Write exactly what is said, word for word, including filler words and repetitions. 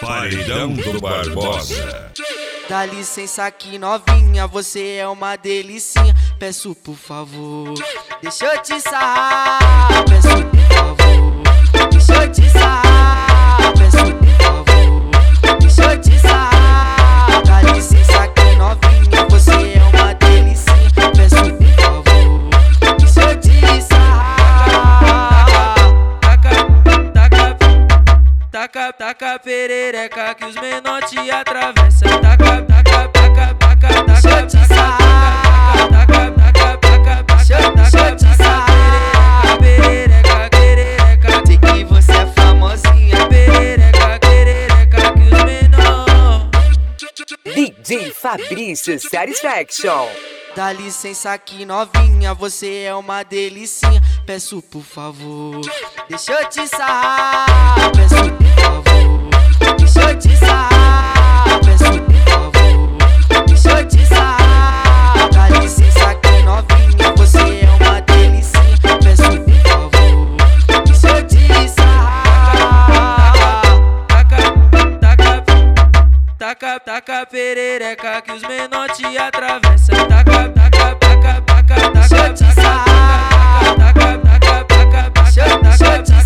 Paredão do Barbosa. Dá licença aqui, novinha, você é uma delicinha. Peço por favor, deixa eu te sarrar. Peço por favor, deixa eu te sarrar. Peço por favor, deixa eu te sarrar. Dá licença aqui, novinha, você é uma delicinha. Peço por favor, deixa eu te sarrar. Taca, taca, taca, taca perereca que os menor te atravessam. Taca, taca, taca, taca, deixa eu te sarrar. Taca, taca, taca, taca, deixa eu te sarrar. Perereca, perereca, sei que você é famosinha. Perereca, perereca que os menor. D J Fabrício Satisfaction. Dá licença aqui, novinha, você é uma delicinha. Peço por favor, deixa eu te sarrar. Peço por favor, deixa eu te sarrar. Peço por favor, deixa eu te sarrar. Dá licença aqui, novinha, você é uma delicinha. Peço por favor, deixa eu te sarrar. Taca, taca, taca, taca perereca que os menor te atravessam. Taca, taca, taca, taca, taca, deixa eu te sarrar. Taca, taca, taca, taca, deixa eu te